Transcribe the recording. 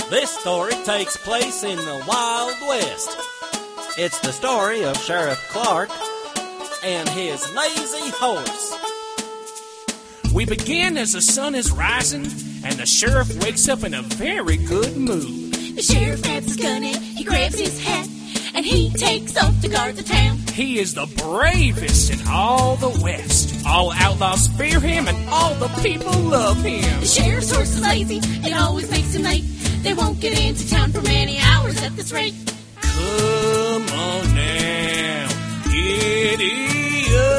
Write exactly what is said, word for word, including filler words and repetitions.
This story takes place in the Wild West. It's the story of Sheriff Clark and his lazy horse. We begin as the sun is rising, and the sheriff wakes up in a very good mood. The sheriff grabs his gun and he grabs his hat, and he takes off to guard the town. He is the bravest in all the West. All outlaws fear him, and all the people love him. The sheriff's horse is lazy, it always makes him late. They won't get into town for many hours at this rate. Come on now, giddy up.